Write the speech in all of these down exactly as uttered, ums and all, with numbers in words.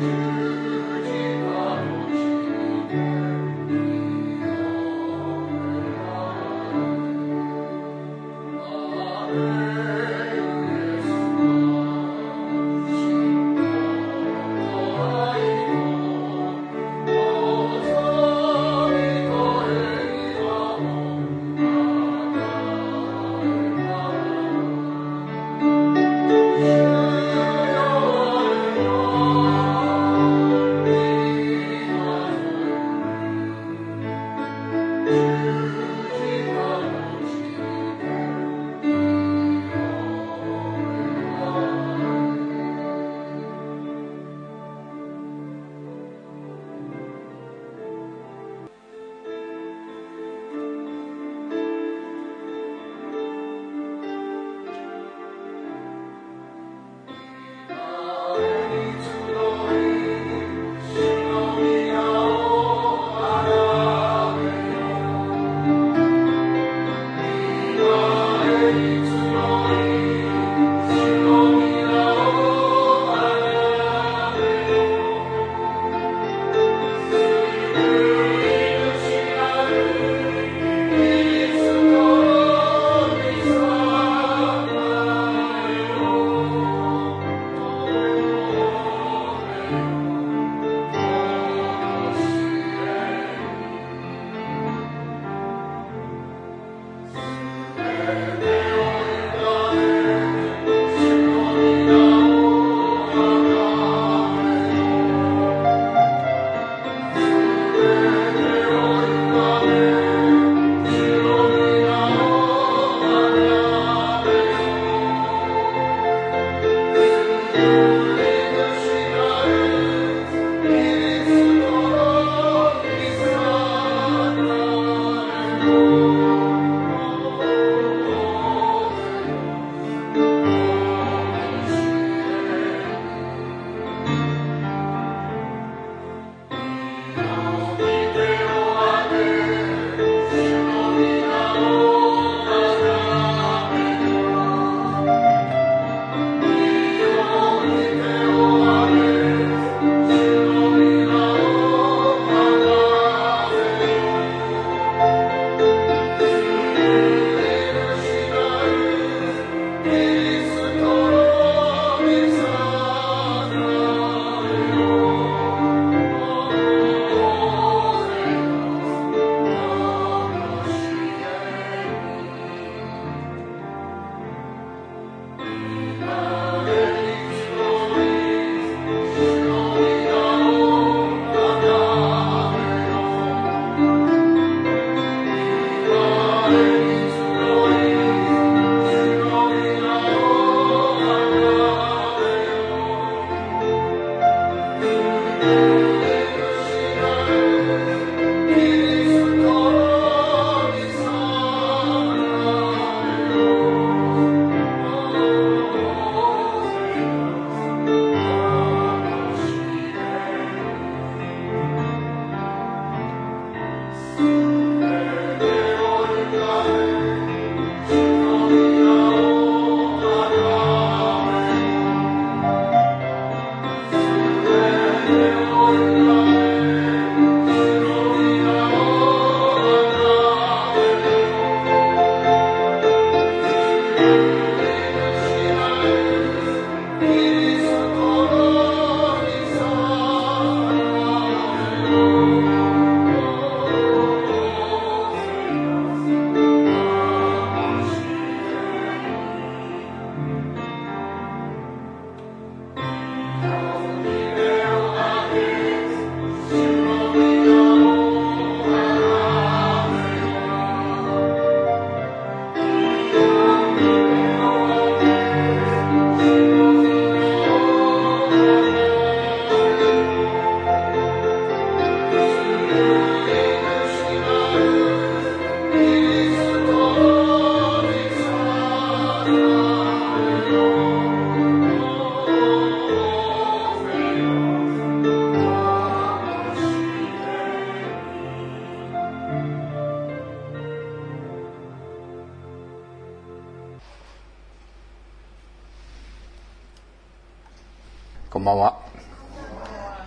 こんばんは。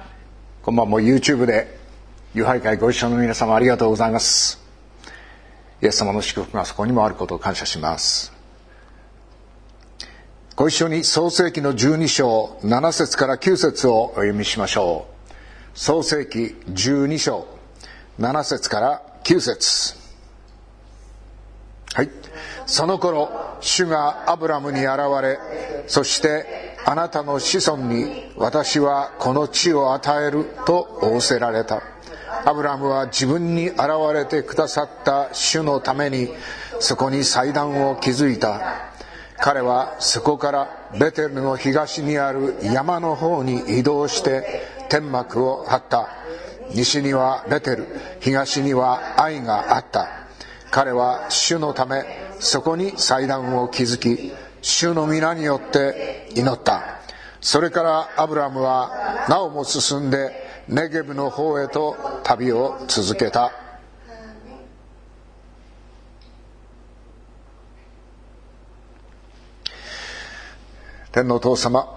こんばんも YouTube で友拝会ご一緒の皆様ありがとうございます。イエス様の祝福がそこにもあることを感謝します。ご一緒に創世記のじゅうに章なな節からきゅう節をお読みしましょう。創世記じゅうに章なな節からきゅう節。はい。その頃主がアブラムに現れ、そしてあなたの子孫に私はこの地を与えると仰せられた。アブラムは自分に現れてくださった主のためにそこに祭壇を築いた。彼はそこからベテルの東にある山の方に移動して天幕を張った。西にはベテル、東にはアイがあった。彼は主のためそこに祭壇を築き、主の皆によって祈った。それからアブラムはなおも進んでネゲブの方へと旅を続けた。天のお父様、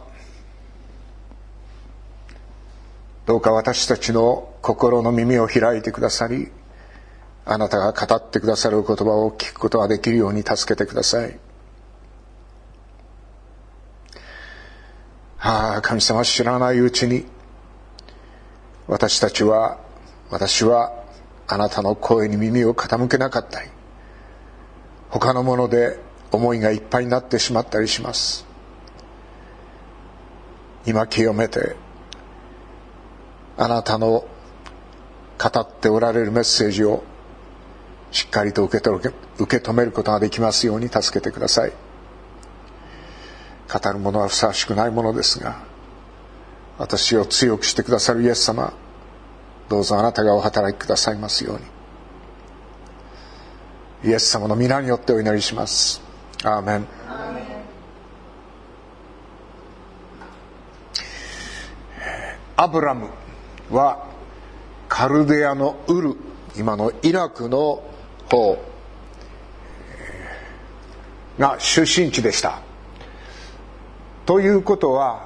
どうか私たちの心の耳を開いてくださり、あなたが語ってくださる言葉を聞くことができるように助けてください。ああ、神様、知らないうちに私たちは私はあなたの声に耳を傾けなかったり、他のもので思いがいっぱいになってしまったりします。今清めてあなたの語っておられるメッセージをしっかりと受け取る、受け止めることができますように助けてください。語るものはふさわしくないものですが、私を強くしてくださるイエス様、どうぞあなたがお働きくださいますように、イエス様の皆によってお祈りします。アーメン。アブラムはカルデアのウル、今のイラクの方が出身地でした。ということは、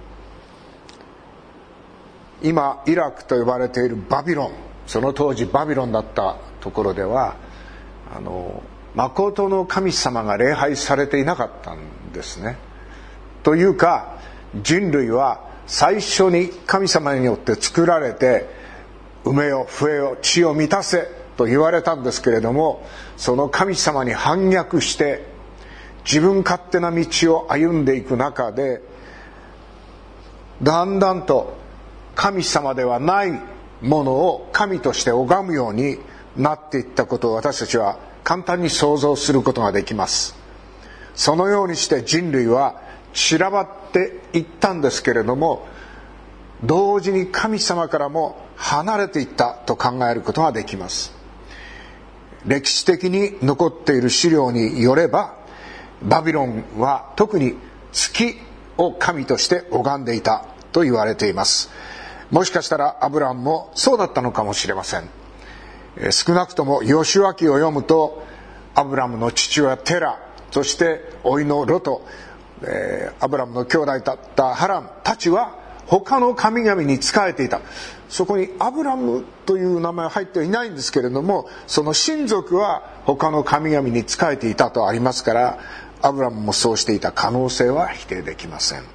今イラクと呼ばれているバビロン、その当時バビロンだったところでは、あの誠の神様が礼拝されていなかったんですね。というか、人類は最初に神様によって作られて、埋めよ増えよ地を満たせと言われたんですけれども、その神様に反逆して自分勝手な道を歩んでいく中で、だんだんと神様ではないものを神として拝むようになっていったことを私たちは簡単に想像することができます。そのようにして人類は散らばっていったんですけれども、同時に神様からも離れていったと考えることができます。歴史的に残っている資料によれば、バビロンは特に月を神として拝んでいたと言われています。もしかしたらアブラムもそうだったのかもしれません。少なくともヨシュア記を読むと、アブラムの父親テラ、そして甥のロト、えー、アブラムの兄弟だったハランたちは他の神々に仕えていた。そこにアブラムという名前は入っていないんですけれども、その親族は他の神々に仕えていたとありますから、アブラムもそうしていた可能性は否定できません。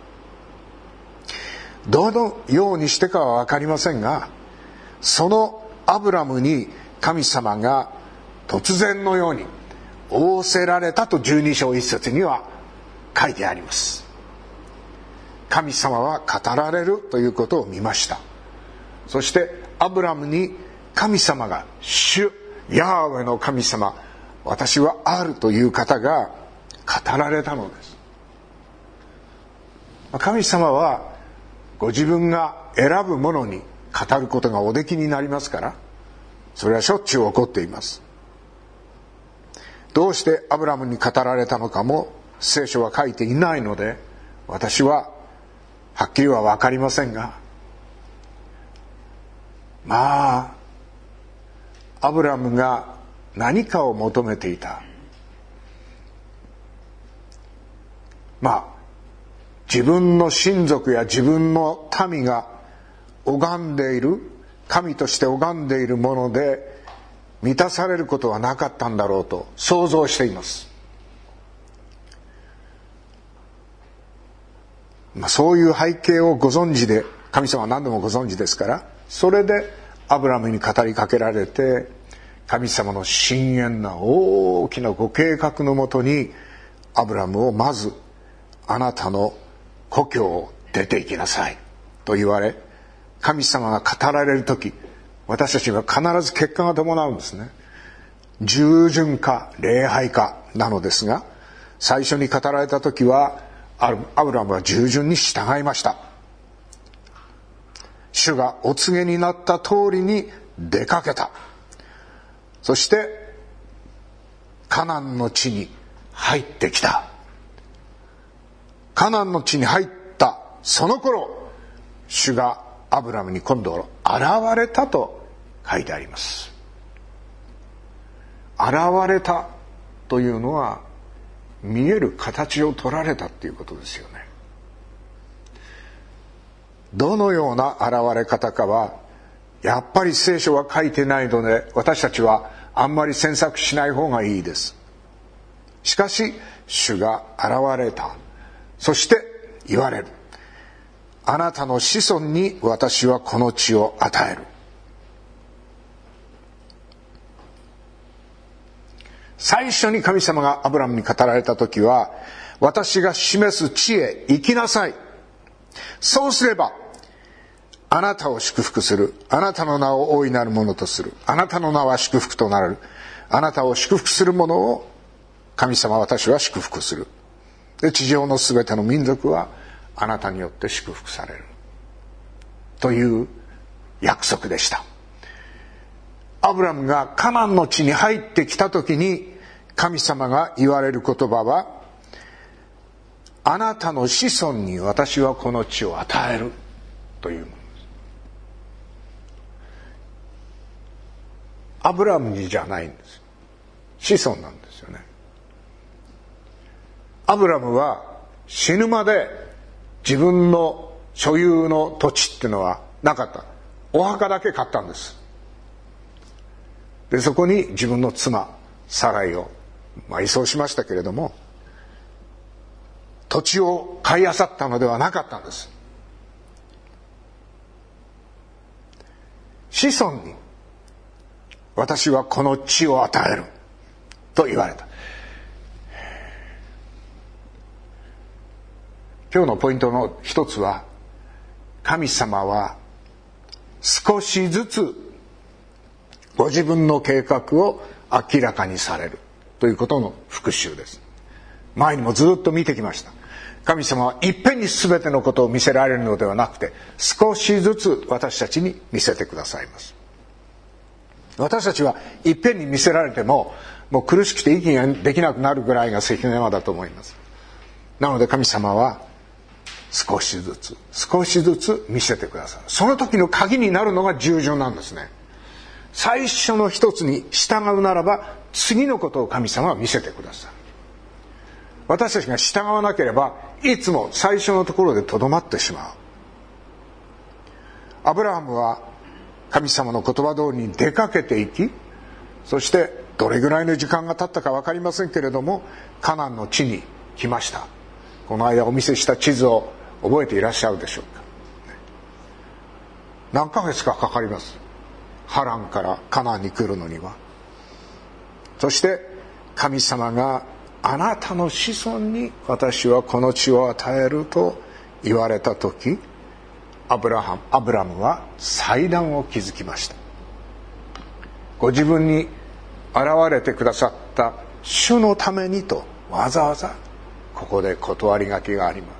どのようにしてかは分かりませんが、そのアブラムに神様が突然のように仰せられたとじゅうに章いち節には書いてあります。神様は語られるということを見ました。そしてアブラムに神様が、主ヤーウェの神様、私はあるという方が語られたのです。神様はご自分が選ぶものに語ることがおできになりますから、それはしょっちゅう起こっています。どうしてアブラムに語られたのかも聖書は書いていないので、私ははっきりは分かりませんが、まあアブラムが何かを求めていた。まあ自分の親族や自分の民が拝んでいる、神として拝んでいるもので満たされることはなかったんだろうと想像しています。まあ、そういう背景をご存知で、神様は何でもご存知ですから、それでアブラムに語りかけられて、神様の深遠な大きなご計画のもとにアブラムをまず、あなたの故郷を出て行きなさいと言われ、神様が語られるとき、私たちは必ず結果が伴うんですね。従順か礼拝かなのですが、最初に語られたときはアブラムは従順に従いました。主がお告げになった通りに出かけた。そしてカナンの地に入ってきた。カナンの地に入ったその頃、主がアブラムに今度現れたと書いてあります。現れたというのは見える形を取られたっていうことですよね。どのような現れ方かはやっぱり聖書は書いてないので、私たちはあんまり詮索しない方がいいです。しかし主が現れた。そして言われる。あなたの子孫に私はこの地を与える。最初に神様がアブラムに語られた時は、私が示す地へ行きなさい。そうすればあなたを祝福する。あなたの名を大いなるものとする。あなたの名は祝福となる。あなたを祝福する者を神様私は祝福する。で、地上のすべての民族はあなたによって祝福されるという約束でした。アブラムがカナンの地に入ってきた時に神様が言われる言葉は、あなたの子孫に私はこの地を与えるというものです。アブラムにじゃないんです。子孫なんですよね。アブラムは死ぬまで自分の所有の土地っていうのはなかった。お墓だけ買ったんです。で、そこに自分の妻サライを、まあ、移送しましたけれども、土地を買い漁ったのではなかったんです。子孫に私はこの地を与えると言われた。今日のポイントの一つは、神様は少しずつご自分の計画を明らかにされるということの復習です。前にもずっと見てきました。神様はいっぺんに全てのことを見せられるのではなくて、少しずつ私たちに見せてくださいます。私たちはいっぺんに見せられても、もう苦しくて息ができなくなるぐらいが関の山だと思います。なので神様は少しずつ少しずつ見せてください。その時の鍵になるのが従順なんですね。最初の一つに従うならば、次のことを神様は見せてください。私たちが従わなければ、いつも最初のところでとどまってしまう。アブラハムは神様の言葉通りに出かけていき、そしてどれぐらいの時間が経ったか分かりませんけれども、カナンの地に来ました。この間お見せした地図を覚えていらっしゃるでしょうか。何ヶ月かかかります。ハランからカナンに来るのには。そして神様が、あなたの子孫に私はこの地を与えると言われた時、アブラハム、アブラムは祭壇を築きました。ご自分に現れてくださった主のためにと、わざわざここで断り書きがあります。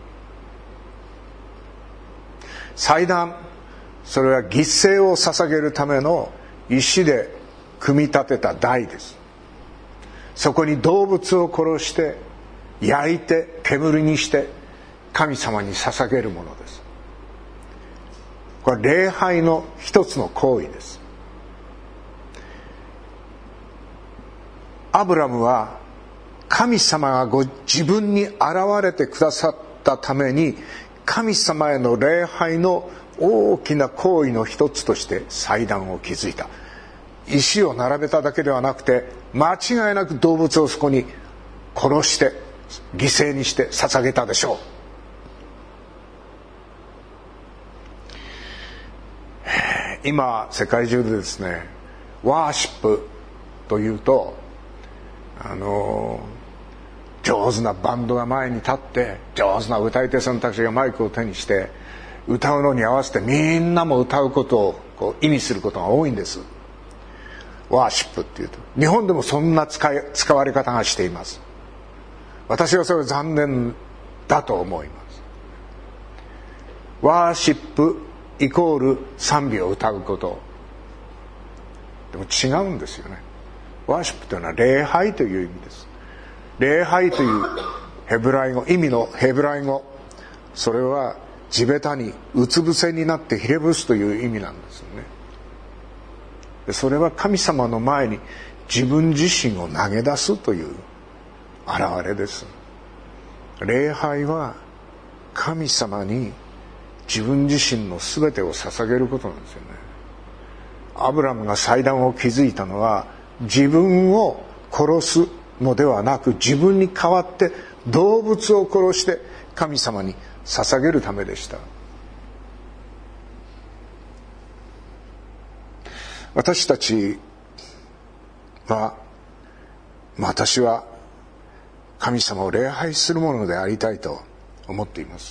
祭壇、それは犠牲を捧げるための石で組み立てた台です。そこに動物を殺して焼いて煙にして神様に捧げるものです。これ礼拝の一つの行為です。アブラムは神様がご自分に現れてくださったために、神様への礼拝の大きな行為の一つとして祭壇を築いた。石を並べただけではなくて、間違いなく動物をそこに殺して犠牲にして捧げたでしょう。今世界中でですね、ワーシップというと、あの上手なバンドが前に立って、上手な歌い手さんたちがマイクを手にして歌うのに合わせてみんなも歌うことをこう意味することが多いんです。ワーシップっていうと、日本でもそんな使い使われ方がしています。私はそれは残念だと思います。ワーシップイコール賛美を歌うこと。でも違うんですよね。ワーシップというのは礼拝という意味です。礼拝というヘブライ語、意味のヘブライ語、それは地べたにうつ伏せになってひれ伏すという意味なんですよね。でそれは神様の前に自分自身を投げ出すという現れです。礼拝は神様に自分自身の全てを捧げることなんですよね。アブラムが祭壇を築いたのは、自分を殺すのではなく、自分に代わって動物を殺して神様に捧げるためでした。私たちは、私は神様を礼拝するものでありたいと思っています。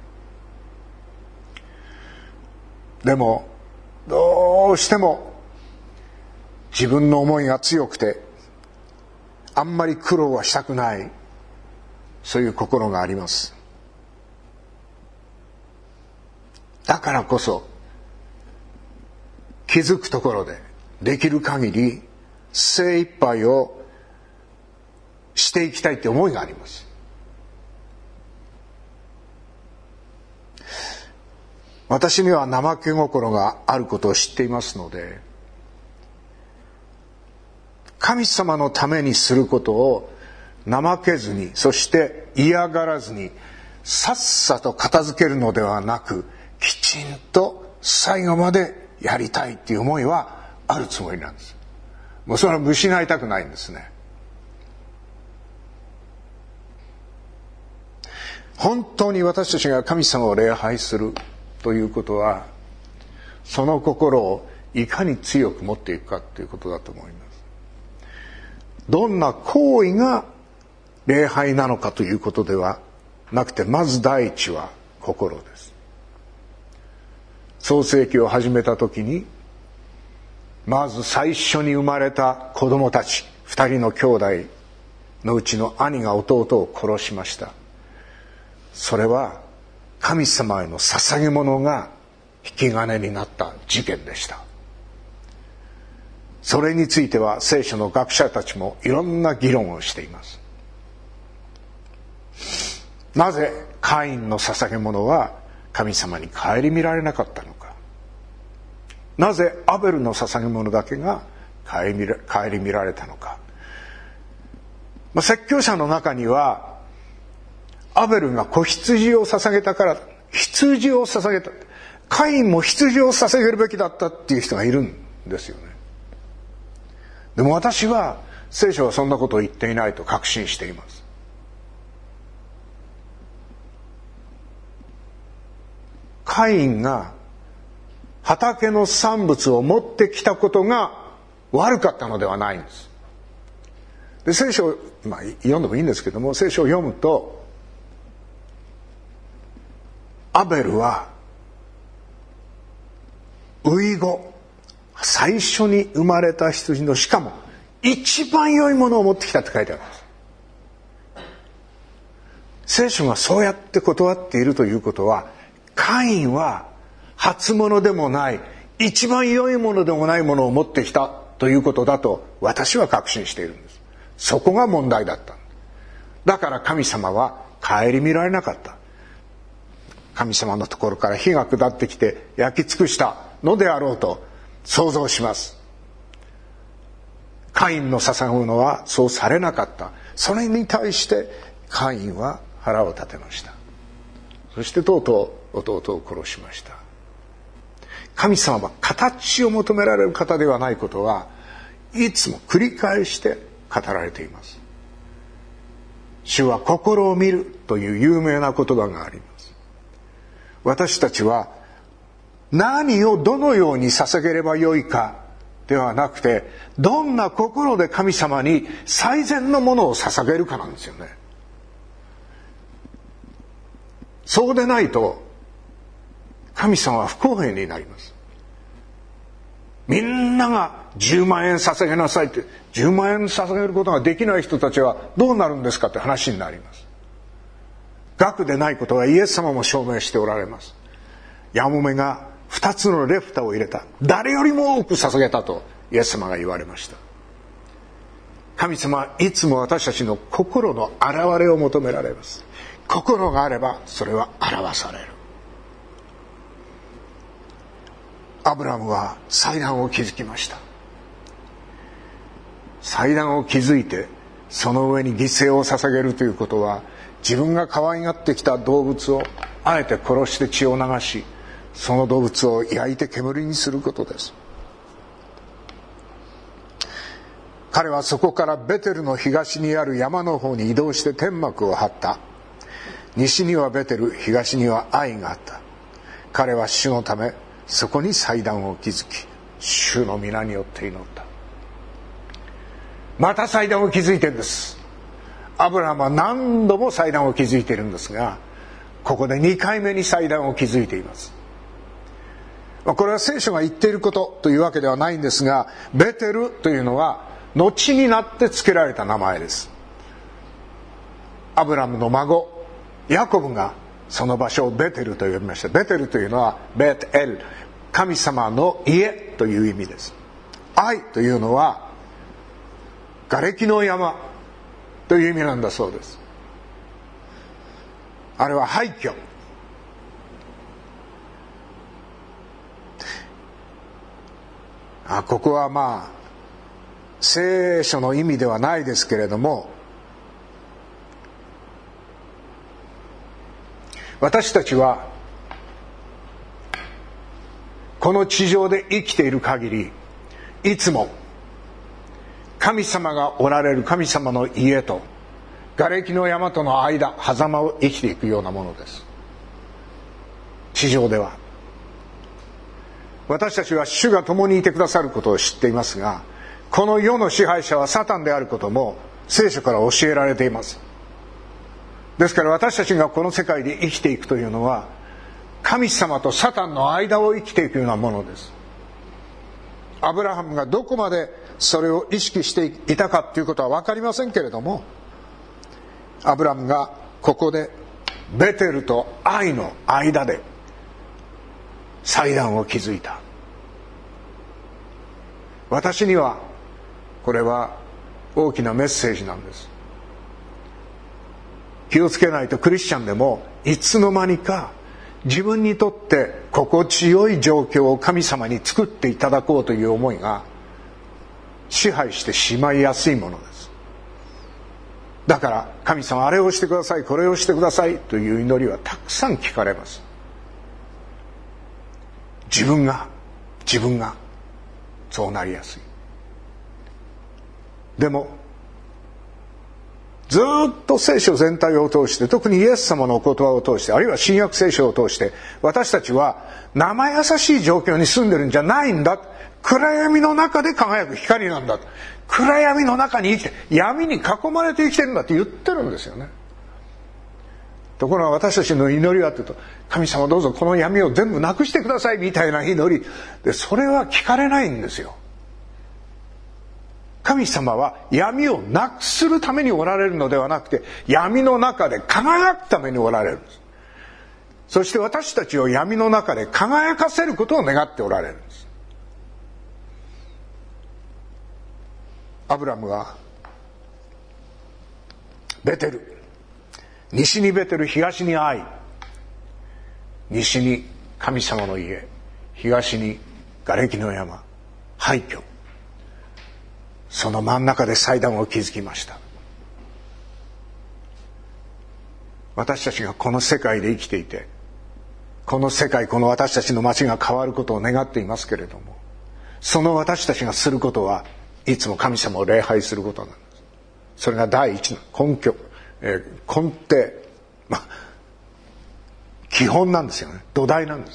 でもどうしても自分の思いが強くて、あんまり苦労はしたくない、そういう心があります。だからこそ気づくところでできる限り精一杯をしていきたいって思いがあります。私には怠け心があることを知っていますので、神様のためにすることを怠けずに、そして嫌がらずにさっさと片付けるのではなく、きちんと最後までやりたいっていう思いはあるつもりなんです。もうそれは失いたくないんですね。本当に私たちが神様を礼拝するということは、その心をいかに強く持っていくかということだと思います。どんな行為が礼拝なのかということではなくて、まず第一は心です。創世記を始めた時に、まず最初に生まれた子供たち二人の兄弟のうちの兄が弟を殺しました。それは神様への捧げ物が引き金になった事件でした。それについては聖書の学者たちもいろんな議論をしています。なぜカインの捧げ物は神様に顧みられなかったのか。なぜアベルの捧げ物だけが顧みら、顧みられたのか。まあ、説教者の中には、アベルが子羊を捧げたから羊を捧げた、カインも羊を捧げるべきだったっていう人がいるんですよね。でも私は聖書はそんなことを言っていないと確信しています。カインが畑の産物を持ってきたことが悪かったのではないんです。で聖書を、まあ、読んでもいいんですけども、聖書を読むと、アベルは初子、最初に生まれた羊の、しかも一番良いものを持ってきたって書いてあるんです。聖書がそうやって断っているということは、カインは初物でもない、一番良いものでもないものを持ってきたということだと私は確信しているんです。そこが問題だった。だから神様は顧みられなかった。神様のところから火が下ってきて焼き尽くしたのであろうと想像します。カインの捧げ物はそうされなかった。それに対してカインは腹を立てました。そしてとうとう弟を殺しました。 神様は形を求められる方ではないことはいつも繰り返して語られています。主は心を見るという有名な言葉があります。私たちは何をどのように捧げればよいかではなくて、どんな心で神様に最善のものを捧げるかなんですよね。そうでないと神様は不公平になります。みんながじゅうまんえん捧げなさいって、じゅうまんえん捧げることができない人たちはどうなるんですかって話になります。額でないことはイエス様も証明しておられます。やもめが二つのレフタを入れた、誰よりも多く捧げたとイエス様が言われました。神様はいつも私たちの心の現れを求められます。心があればそれは表される。アブラムは祭壇を築きました。祭壇を築いてその上に犠牲を捧げるということは、自分が可愛がってきた動物をあえて殺して血を流し、その動物を焼いて煙にすることです。彼はそこからベテルの東にある山の方に移動して天幕を張った。西にはベテル、東にはアイがあった。彼は主のためそこに祭壇を築き、主の皆によって祈った。また祭壇を築いてるんです。アブラハムは何度も祭壇を築いているんですが、ここでにかいめに祭壇を築いています。これは聖書が言っていることというわけではないんですが、ベテルというのは後になって付けられた名前です。アブラムの孫ヤコブがその場所をベテルと呼びました。ベテルというのはベテエル、神様の家という意味です。アイというのは瓦礫の山という意味なんだそうです。あれは廃墟。あ、ここはまあ聖書の意味ではないですけれども、私たちはこの地上で生きている限り、いつも神様がおられる神様の家と瓦礫の山との間、狭間を生きていくようなものです。地上では私たちは主が共にいてくださることを知っていますが、この世の支配者はサタンであることも聖書から教えられています。ですから私たちがこの世界で生きていくというのは、神様とサタンの間を生きていくようなものです。アブラハムがどこまでそれを意識していたかということは分かりませんけれども、アブラハムがここでベテルとアイの間で祭壇を築いた。私にはこれは大きなメッセージなんです。気をつけないとクリスチャンでもいつの間にか自分にとって心地よい状況を神様に作っていただこうという思いが支配してしまいやすいものです。だから神様あれをしてください、これをしてくださいという祈りはたくさん聞かれます。自分が自分がそうなりやすい。でもずっと聖書全体を通して、特にイエス様のお言葉を通して、あるいは新約聖書を通して、私たちは生優しい状況に住んでるんじゃないんだ。暗闇の中で輝く光なんだ。暗闇の中に生きて、闇に囲まれて生きてるんだって言ってるんですよね。ところが私たちの祈りはというと、神様どうぞこの闇を全部なくしてくださいみたいな祈りで、それは聞かれないんですよ。神様は闇をなくするためにおられるのではなくて、闇の中で輝くためにおられるんです。そして私たちを闇の中で輝かせることを願っておられるんです。アブラムはベテル、西にベテル、東にアイ、西に神様の家、東に瓦礫の山、廃墟、その真ん中で祭壇を築きました。私たちがこの世界で生きていて、 この世界、この私たちの街が変わることを願っていますけれども、その私たちがすることはいつも神様を礼拝することなんです。それが第一の根拠、えー、根底、まあ、基本なんですよね。土台なんです。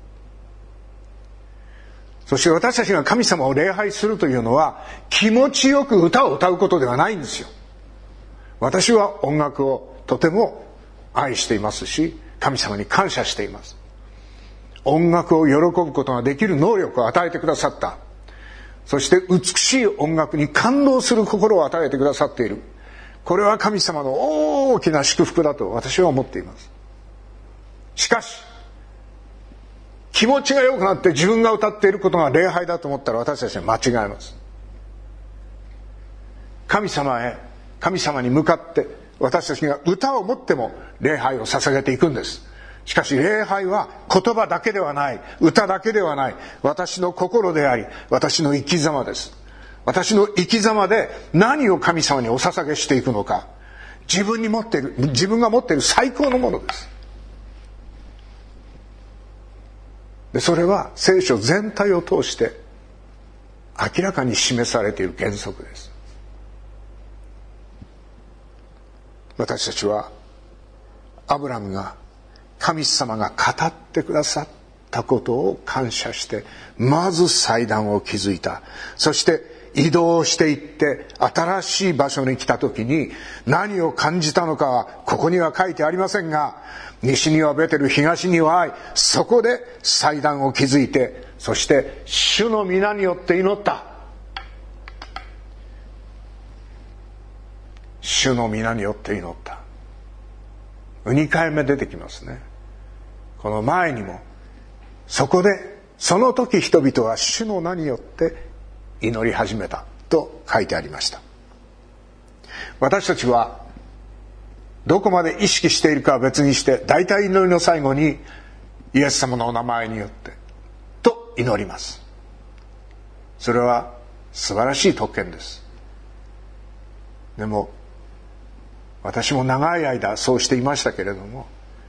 そして私たちが神様を礼拝するというのは、気持ちよく歌を歌うことではないんですよ。私は音楽をとても愛していますし、神様に感謝しています。音楽を喜ぶことができる能力を与えてくださった。そして美しい音楽に感動する心を与えてくださっている。これは神様の大きな祝福だと私は思っています。しかし、気持ちが良くなって自分が歌っていることが礼拝だと思ったら私たちは間違えます。神様へ、神様に向かって私たちが歌を持っても礼拝を捧げていくんです。しかし礼拝は言葉だけではない、歌だけではない、私の心であり、私の生き様です。私の生き様で何を神様にお捧げしていくのか、自分に持っている、自分が持っている最高のものです。で、それは聖書全体を通して明らかに示されている原則です。私たちはアブラムが神様が語ってくださったことを感謝して、まず祭壇を築いた。そして移動していって新しい場所に来た時に何を感じたのかはここには書いてありませんが、西にはベテル、東には愛、そこで祭壇を築いて、そして主の皆によって祈った。主の皆によって祈った。にかいめ出てきますね。この前にも、そこでその時人々は主の名によって祈り始めたと書いてありました。私たちはどこまで意識しているかは別にして、大体祈りの最後にイエス様のお名前によってと祈ります。それは素晴らしい特権です。でも私も長い間そうしていましたけれども、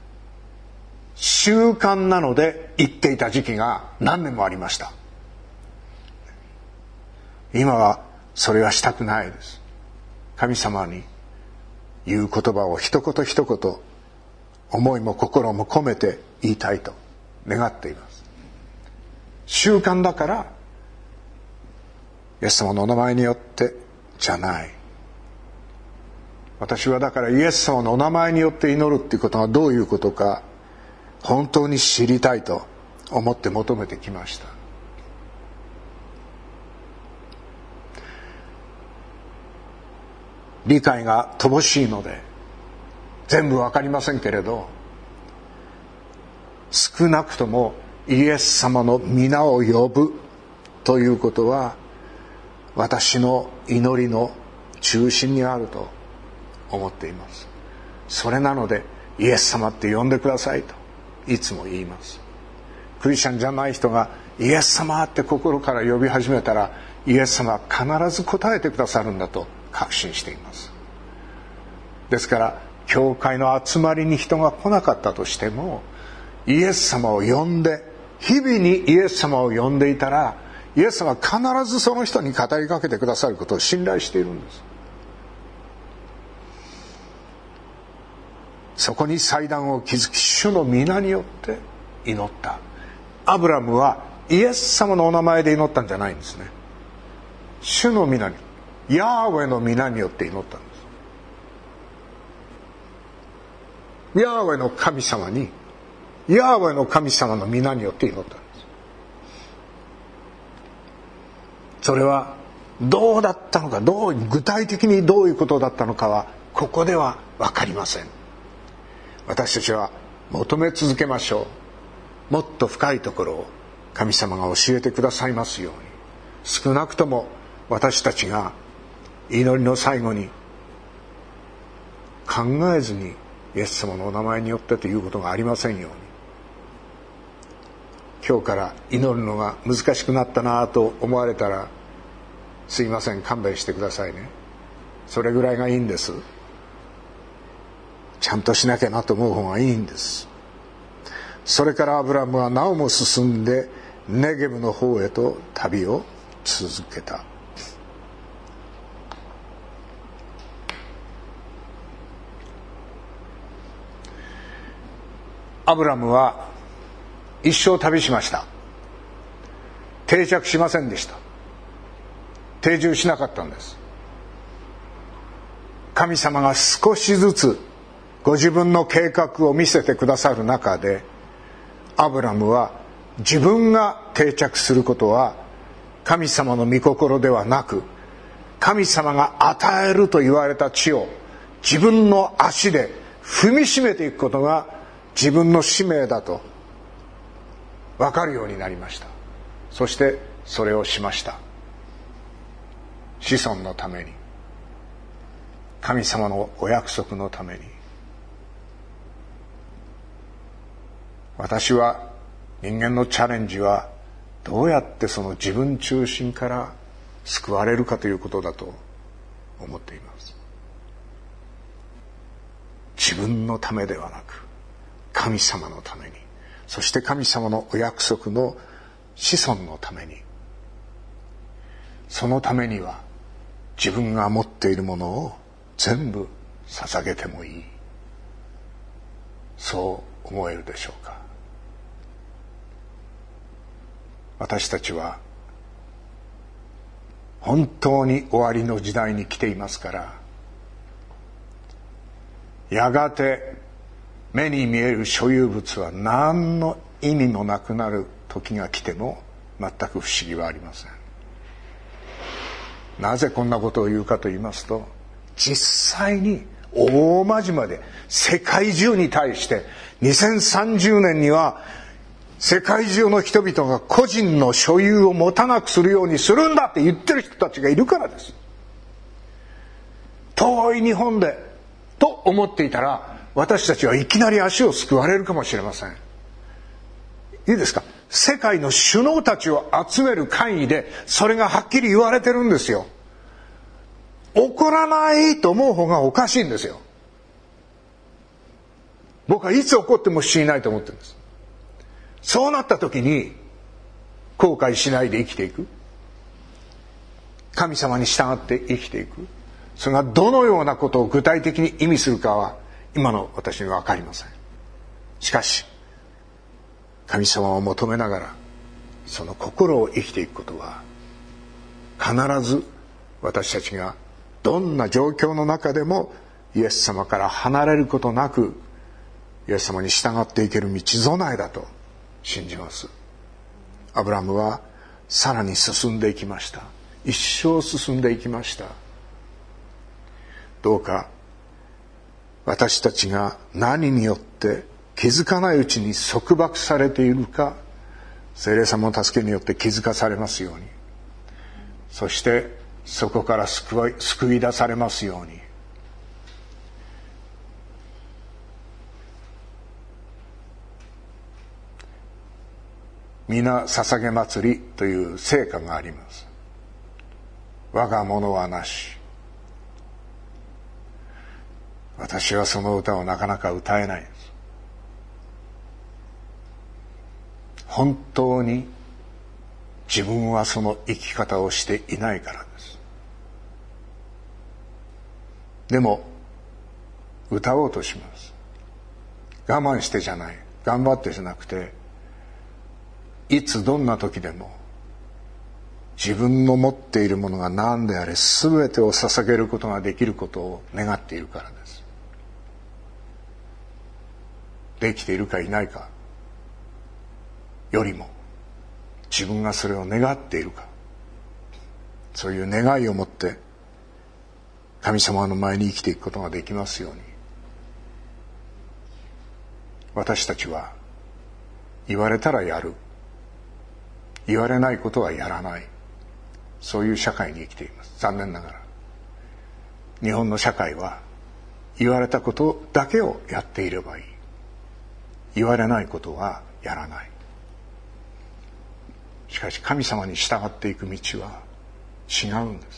習慣なので言っていた時期が何年もありました。今はそれはしたくないです。神様に言う言葉を一言一言、思いも心も込めて言いたいと願っています。習慣だからイエス様のお名前によってじゃない。私はだからイエス様のお名前によって祈るっていうことがどういうことか本当に知りたいと思って求めてきました。理解が乏しいので全部わかりませんけれど、少なくともイエス様の皆を呼ぶということは私の祈りの中心にあると思っています。それなのでイエス様って呼んでくださいといつも言います。クリスチャンじゃない人がイエス様って心から呼び始めたら、イエス様は必ず答えてくださるんだと確信しています。ですから教会の集まりに人が来なかったとしても、イエス様を呼んで、日々にイエス様を呼んでいたら、イエス様は必ずその人に語りかけてくださることを信頼しているんです。そこに祭壇を築き、主の皆によって祈った。アブラムはイエス様のお名前で祈ったんじゃないんですね。主の皆に、ヤーウェの皆によって祈ったんです。ヤーウェの神様に、ヤーウェの神様の皆によって祈ったんです。それはどうだったのか、どう具体的にどういうことだったのかはここでは分かりません。私たちは求め続けましょう。もっと深いところを神様が教えてくださいますように。少なくとも私たちが祈りの最後に考えずにイエス様のお名前によってということがありませんように。今日から祈るのが難しくなったなと思われたら、すいません、勘弁してくださいね。それぐらいがいいんです。ちゃんとしなきゃなと思う方がいいんです。 それからアブラムはなおも進んでネゲブの方へと旅を続けた。アブラムは一生旅しました。定着しませんでした。定住しなかったんです。神様が少しずつご自分の計画を見せてくださる中で、アブラムは自分が定着することは神様の御心ではなく、神様が与えると言われた地を自分の足で踏みしめていくことが自分の使命だと分かるようになりました。そしてそれをしました。子孫のために、神様のお約束のために。私は人間のチャレンジはどうやってその自分中心から救われるかということだと思っています。自分のためではなく神様のために、そして神様のお約束の子孫のために。そのためには自分が持っているものを全部捧げてもいい、そう思えるでしょうか。私たちは本当に終わりの時代に来ていますから、やがて目に見える所有物は何の意味もなくなる時が来ても全く不思議はありません。なぜこんなことを言うかと言いますと、実際に大間島で世界中に対してにせんさんじゅうねんには世界中の人々が個人の所有を持たなくするようにするんだって言ってる人たちがいるからです。遠い日本でと思っていたら、私たちはいきなり足をすくわれるかもしれません。いいですか。世界の首脳たちを集める会議でそれがはっきり言われてるんですよ。起こらないと思う方がおかしいんですよ。僕はいつ起こっても不思議ないと思ってるんです。そうなった時に後悔しないで生きていく、神様に従って生きていく、それがどのようなことを具体的に意味するかは今の私には分かりません。しかし神様を求めながらその心を生きていくことは、必ず私たちがどんな状況の中でもイエス様から離れることなくイエス様に従っていける道備えだと信じます。アブラムはさらに進んでいきました。一生進んでいきました。どうか私たちが何によって気づかないうちに束縛されているか、聖霊様の助けによって気づかされますように、そしてそこから救い、救い出されますように。皆捧げ祭りという聖歌があります。我が物はなし。私はその歌をなかなか歌えないです。本当に自分はその生き方をしていないからです。でも歌おうとします。我慢してじゃない、頑張ってじゃなくて、いつどんな時でも自分の持っているものが何であれ全てを捧げることができることを願っているからです。できているかいないかよりも、自分がそれを願っているか、そういう願いを持って神様の前に生きていくことができますように。私たちは言われたらやる、言われないことはやらない、そういう社会に生きています。残念ながら日本の社会は言われたことだけをやっていればいい、言われないことはやらない。しかし神様に従っていく道は違うんです。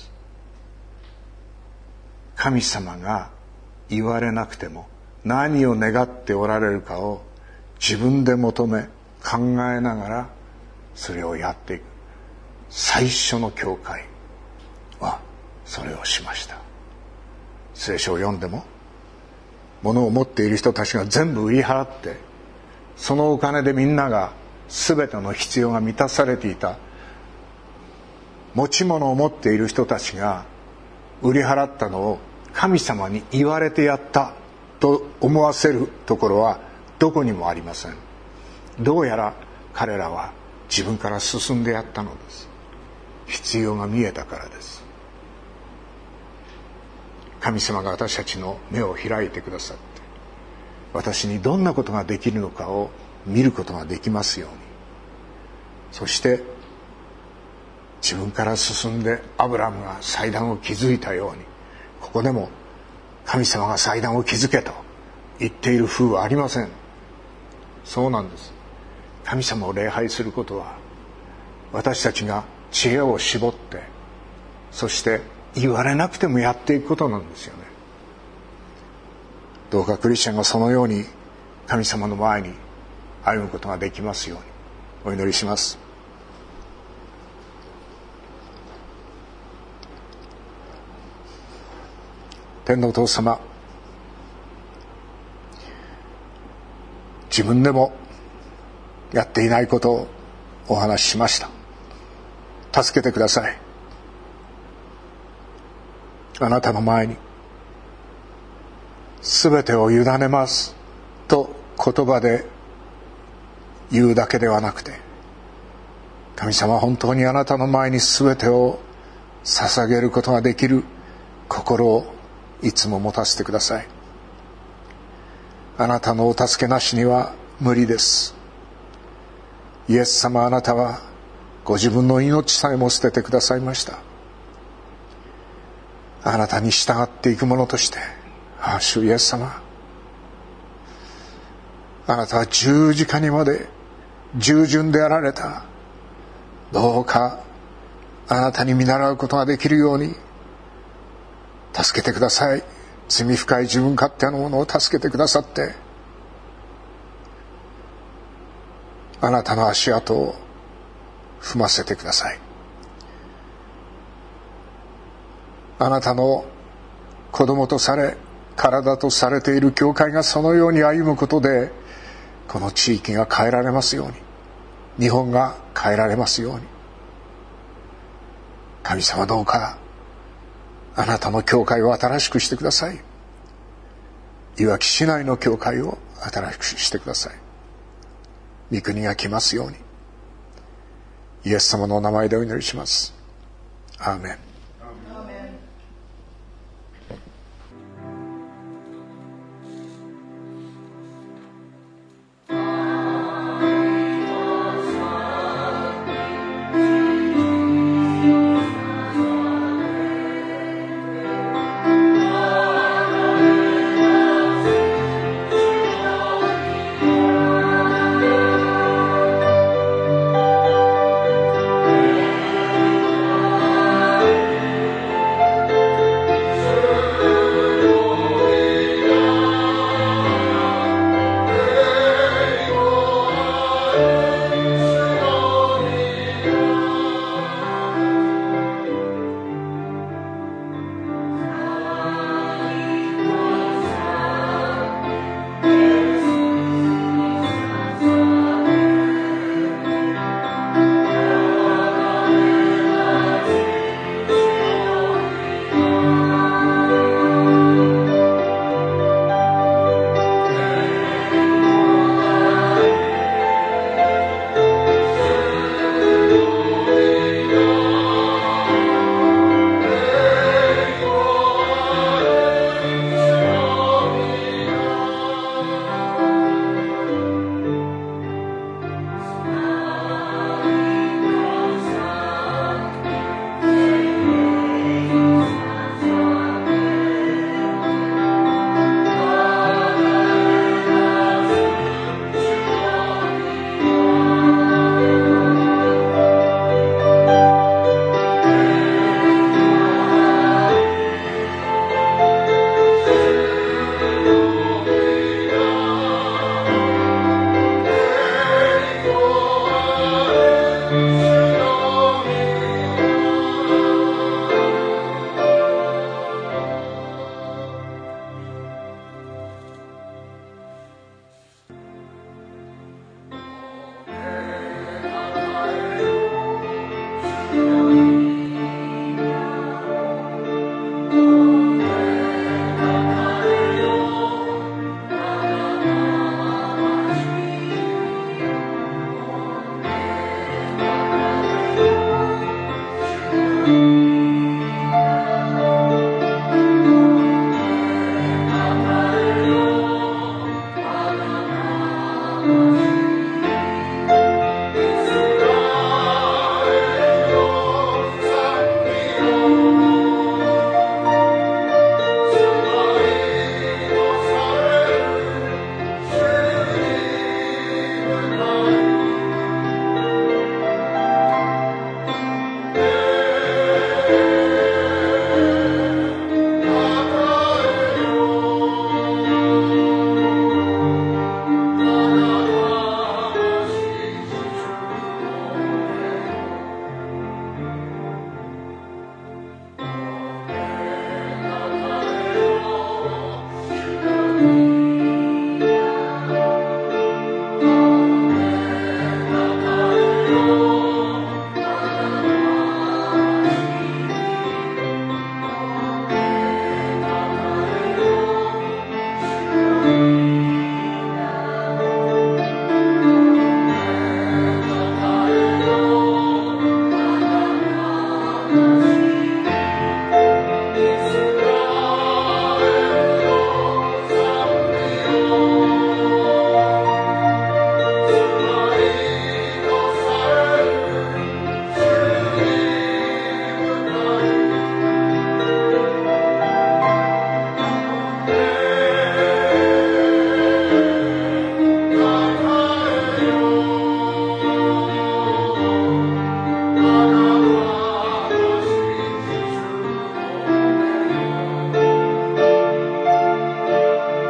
神様が言われなくても何を願っておられるかを自分で求め考えながらそれをやっていく。最初の教会はそれをしました。聖書を読んでも、物を持っている人たちが全部売り払って、そのお金でみんなが全ての必要が満たされていた。持ち物を持っている人たちが売り払ったのを神様に言われてやったと思わせるところはどこにもありません。どうやら彼らは自分から進んでやったのです。必要が見えたからです。神様が私たちの目を開いてくださって、私にどんなことができるのかを見ることができますように。そして自分から進んでアブラムが祭壇を築いたように、ここでも神様が祭壇を築けと言っている風はありません。そうなんです。神様を礼拝することは、私たちが知恵を絞って、そして言われなくてもやっていくことなんですよね。どうかクリスチャンがそのように神様の前に歩むことができますようにお祈りします。天のお父様、自分でもやっていないことをお話ししました。助けてください。あなたの前に全てを委ねますと言葉で言うだけではなくて、神様は本当にあなたの前に全てを捧げることができる心をいつも持たせてください。あなたのお助けなしには無理です。イエス様、あなたはご自分の命さえも捨ててくださいました。あなたに従っていく者として、ああ主イエス様、あなたは十字架にまで従順であられた。どうかあなたに見習うことができるように助けてください。罪深い自分勝手なものを助けてくださって、あなたの足跡を踏ませてください。あなたの子供とされ体とされている教会がそのように歩むことで、この地域が変えられますように、日本が変えられますように。神様、どうかあなたの教会を新しくしてください。いわき市内の教会を新しくしてください。御国が来ますように。イエス様のお名前でお祈りします。アーメン。 「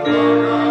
我が